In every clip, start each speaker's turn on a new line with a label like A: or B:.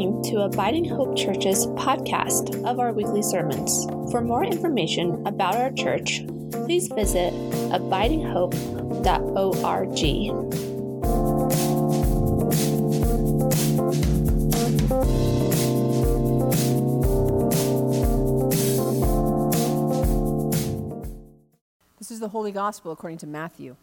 A: listening to Abiding Hope Church's podcast of our weekly sermons. For more information about our church, please visit abidinghope.org.
B: This is the Holy Gospel according to Matthew.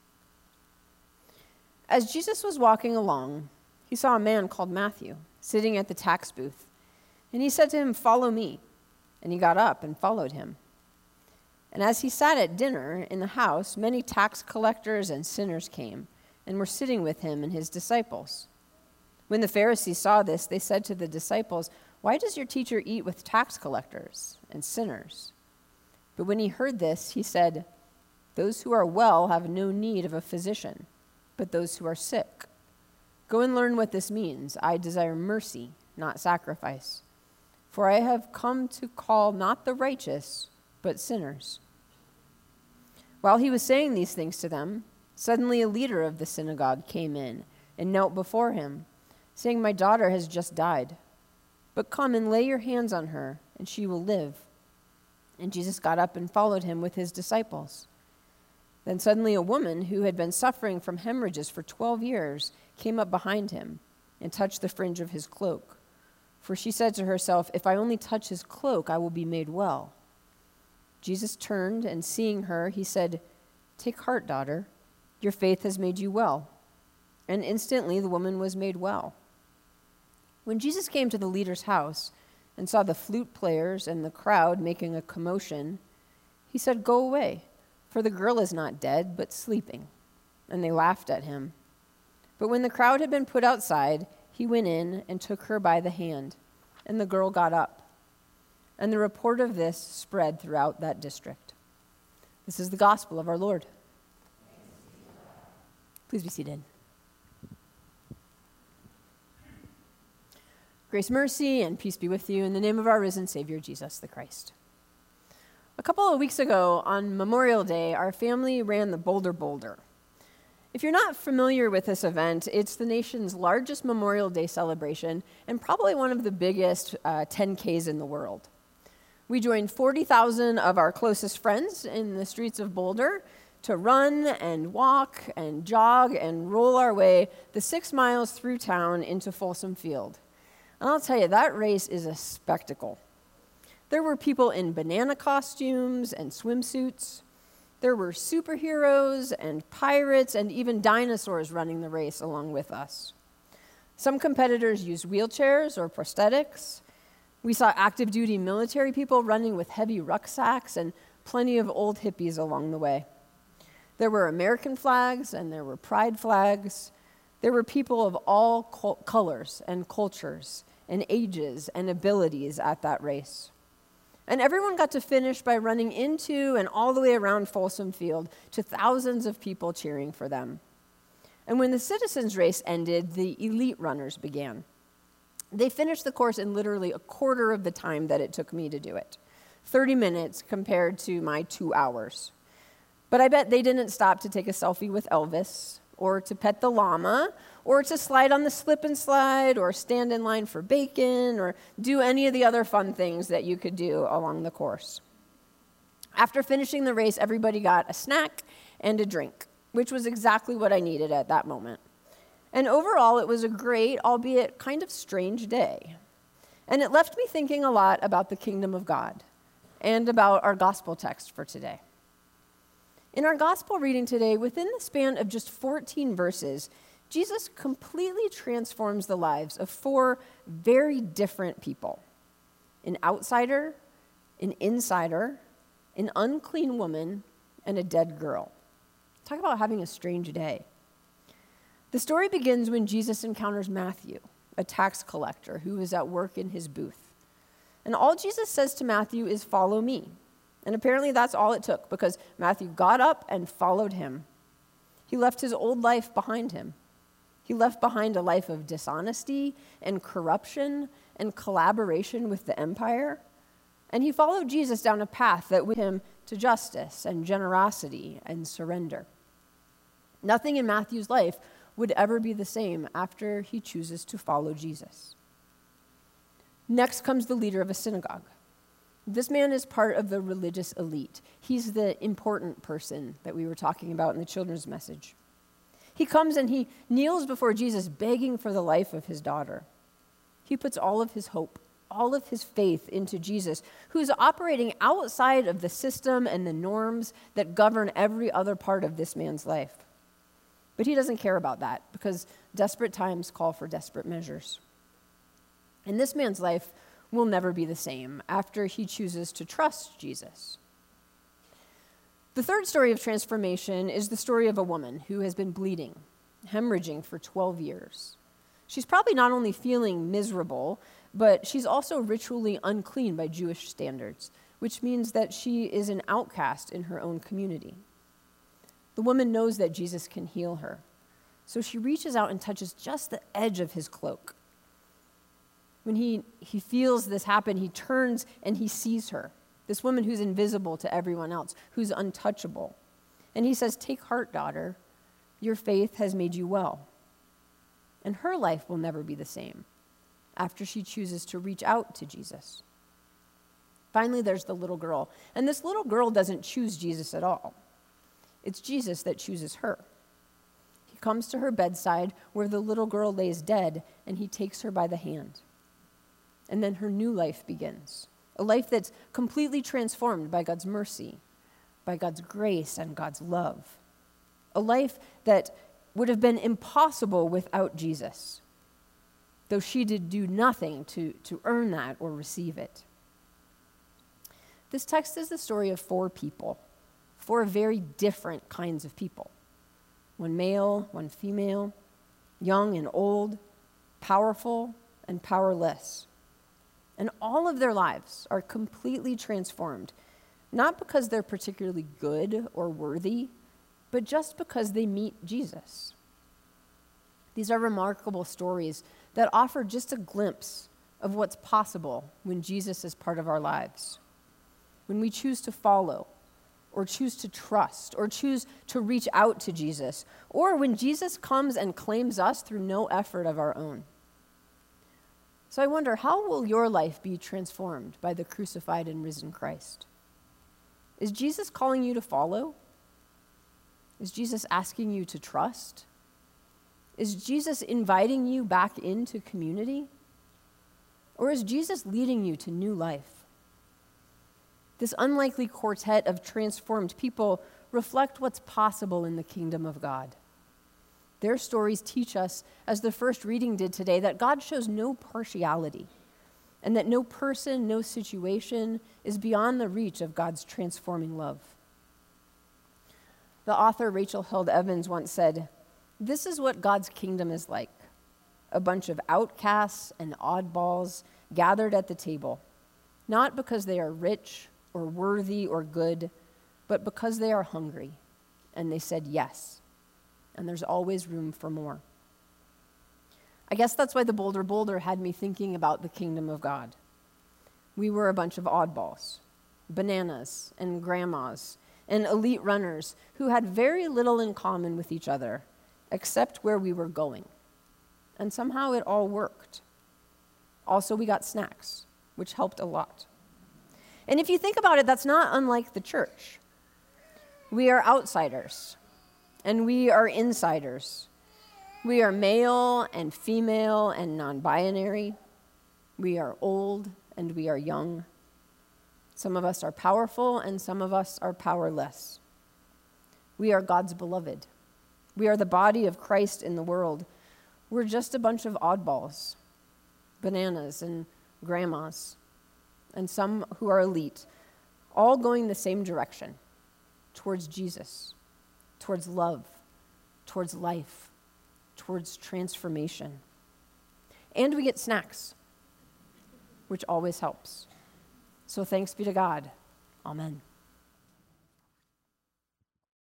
B: As Jesus was walking along, he saw a man called Matthew sitting at the tax booth. And he said to him, "Follow me." And he got up and followed him. And as he sat at dinner in the house, many tax collectors and sinners came and were sitting with him and his disciples. When the Pharisees saw this, they said to the disciples, "Why does your teacher eat with tax collectors and sinners?" But when he heard this, he said, "Those who are well have no need of a physician, but those who are sick. Go and learn what this means. I desire mercy, not sacrifice. For I have come to call not the righteous, but sinners." While he was saying these things to them, suddenly a leader of the synagogue came in and knelt before him, saying, "My daughter has just died, but come and lay your hands on her, and she will live." And Jesus got up and followed him with his disciples. Then suddenly a woman who had been suffering from hemorrhages for 12 years came up behind him and touched the fringe of his cloak. For she said to herself, "If I only touch his cloak, I will be made well." Jesus turned, and seeing her, he said, "Take heart, daughter. Your faith has made you well." And instantly the woman was made well. When Jesus came to the leader's house and saw the flute players and the crowd making a commotion, he said, "Go away, for the girl is not dead, but sleeping." And they laughed at him. But when the crowd had been put outside, he went in and took her by the hand, and the girl got up. And the report of this spread throughout that district. This is the gospel of our Lord. Please be seated. Grace, mercy, and peace be with you in the name of our risen Savior, Jesus the Christ. A couple of weeks ago, on Memorial Day, our family ran the Boulder Boulder. If you're not familiar with this event, it's the nation's largest Memorial Day celebration and probably one of the biggest 10Ks in the world. We joined 40,000 of our closest friends in the streets of Boulder to run and walk and jog and roll our way the 6 miles through town into Folsom Field. And I'll tell you, that race is a spectacle. There were people in banana costumes and swimsuits. There were superheroes and pirates and even dinosaurs running the race along with us. Some competitors used wheelchairs or prosthetics. We saw active duty military people running with heavy rucksacks and plenty of old hippies along the way. There were American flags and there were pride flags. There were people of all colors and cultures and ages and abilities at that race. And everyone got to finish by running into and all the way around Folsom Field to thousands of people cheering for them. And when the citizens' race ended, the elite runners began. They finished the course in literally a quarter of the time that it took me to do it, 30 minutes compared to my 2 hours. But I bet they didn't stop to take a selfie with Elvis, or to pet the llama, or to slide on the slip and slide, or stand in line for bacon, or do any of the other fun things that you could do along the course. After finishing the race, everybody got a snack and a drink, which was exactly what I needed at that moment. And overall, it was a great, albeit kind of strange day. And it left me thinking a lot about the kingdom of God and about our gospel text for today. In our gospel reading today, within the span of just 14 verses, Jesus completely transforms the lives of 4 very different people: an outsider, an insider, an unclean woman, and a dead girl. Talk about having a strange day. The story begins when Jesus encounters Matthew, a tax collector who is at work in his booth. And all Jesus says to Matthew is, "Follow me." And apparently that's all it took, because Matthew got up and followed him. He left his old life behind him. He left behind a life of dishonesty and corruption and collaboration with the empire. And he followed Jesus down a path that would lead him to justice and generosity and surrender. Nothing in Matthew's life would ever be the same after he chooses to follow Jesus. Next comes the leader of a synagogue. This man is part of the religious elite. He's the important person that we were talking about in the children's message. He comes and he kneels before Jesus, begging for the life of his daughter. He puts all of his hope, all of his faith into Jesus, who's operating outside of the system and the norms that govern every other part of this man's life. But he doesn't care about that because desperate times call for desperate measures. And this man's life will never be the same after he chooses to trust Jesus. The third story of transformation is the story of a woman who has been bleeding, hemorrhaging for 12 years. She's probably not only feeling miserable, but she's also ritually unclean by Jewish standards, which means that she is an outcast in her own community. The woman knows that Jesus can heal her, so she reaches out and touches just the edge of his cloak. When he feels this happen, he turns and he sees her, this woman who's invisible to everyone else, who's untouchable. And he says, "Take heart, daughter. Your faith has made you well." And her life will never be the same after she chooses to reach out to Jesus. Finally, there's the little girl. And this little girl doesn't choose Jesus at all. It's Jesus that chooses her. He comes to her bedside where the little girl lays dead, and he takes her by the hand. And then her new life begins, a life that's completely transformed by God's mercy, by God's grace and God's love, a life that would have been impossible without Jesus, though she did do nothing to earn that or receive it. This text is the story of four people, four very different kinds of people. One male, one female, young and old, powerful and powerless. And all of their lives are completely transformed, not because they're particularly good or worthy, but just because they meet Jesus. These are remarkable stories that offer just a glimpse of what's possible when Jesus is part of our lives. When we choose to follow, or choose to trust, or choose to reach out to Jesus, or when Jesus comes and claims us through no effort of our own. So I wonder, how will your life be transformed by the crucified and risen Christ? Is Jesus calling you to follow? Is Jesus asking you to trust? Is Jesus inviting you back into community? Or is Jesus leading you to new life? This unlikely quartet of transformed people reflect what's possible in the kingdom of God. Their stories teach us, as the first reading did today, that God shows no partiality and that no person, no situation is beyond the reach of God's transforming love. The author Rachel Held Evans once said, "This is what God's kingdom is like, a bunch of outcasts and oddballs gathered at the table, not because they are rich or worthy or good, but because they are hungry, and they said yes. And there's always room for more." I guess that's why the Boulder Boulder had me thinking about the kingdom of God. We were a bunch of oddballs, bananas and grandmas and elite runners who had very little in common with each other, except where we were going. And somehow it all worked. Also, we got snacks, which helped a lot. And if you think about it, that's not unlike the church. We are outsiders, and we are insiders. We are male and female and non-binary. We are old and we are young. Some of us are powerful and some of us are powerless. We are God's beloved. We are the body of Christ in the world. We're just a bunch of oddballs, bananas and grandmas, and some who are elite, all going the same direction, towards Jesus, towards love, towards life, towards transformation. And we get snacks, which always helps. So thanks be to God. Amen.